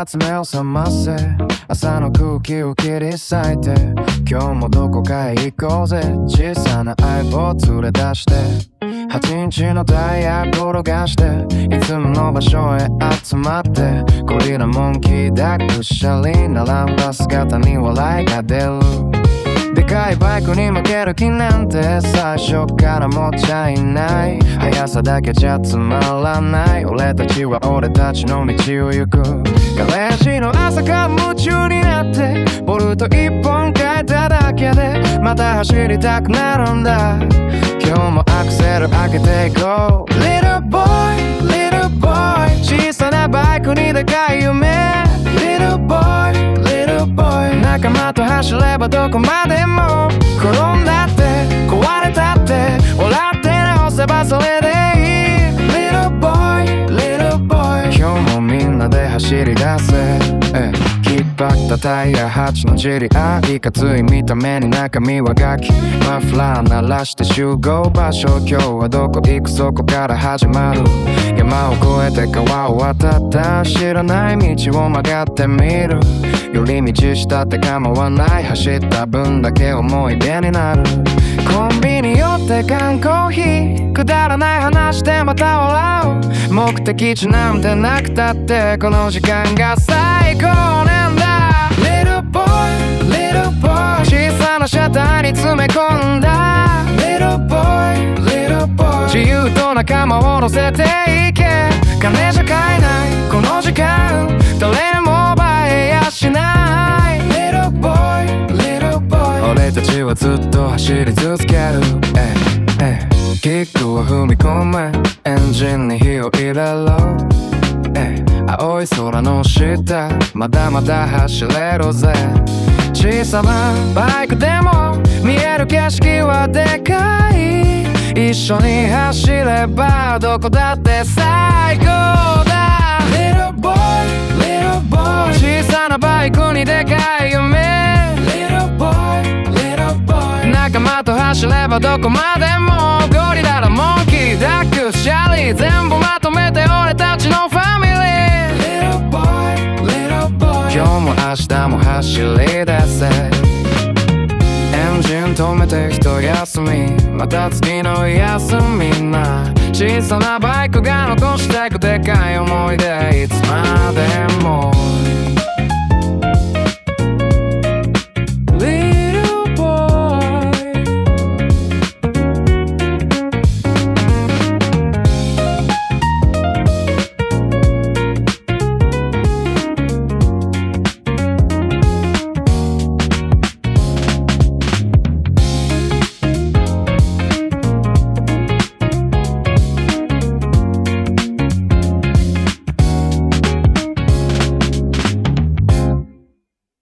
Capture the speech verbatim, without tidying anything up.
つ目を覚ませ朝の空気を切り裂いて今日もどこかへ行こうぜ小さな相棒連れ出してはちインチのタイヤ転がしていつもの場所へ集まってゴリラモンキーダックシャリ並んだ姿に笑いが出るでかいバイクに負ける気なんて最初から持っちゃいない速さだけじゃつまらない俺たちは俺たちの道を行くガレージの朝から夢中になってボルト一本変えただけでまた走りたくなるんだ今日もアクセル開けていこう Little boy, little boy 小さなバイクにでかい夢 Little boy, little boy 仲間と走ればどこまでも転んだって壊れたって笑って直せばそれでいい Little boy, little boy 今日もみんなで走り出せ、ええ引っ張ったタイヤはちのジリあいかつい見た目に中身はガキマフラー鳴らして集合場所今日はどこ行くそこから始まる山を越えて川を渡った知らない道を曲がってみる寄り道したって構わない走った分だけ思い出になるコンビニ寄って缶コーヒーくだらない話でまた笑う目的地なんてなくたってこの時間が最高なんだ Little boy, little boy 小さな車体に詰め込んだ Little boy, little boy 自由と仲間を乗せていけ金じゃ買えないこの時間誰も奪えやしない Little boy, little boy 俺たちはずっと走り続ける、ええ、キックを踏み込めエンジンに火を入れろ、ええ、青い空の下まだまだ走れるぜ小さなバイクでも見える景色はでかい一緒に走ればどこだって最高だ Little boy, little boy 小さなバイクにでかい夢 Little boy, little boy 仲間と走ればどこまでもゴリラのモンキーダックシャリ全部まとめて俺たちのファミリー Little boy, little boy 今日も明日も走り出せエンジン止めて一休みまた次の休みな小さなバイクが残してくでかい思い出いつまでも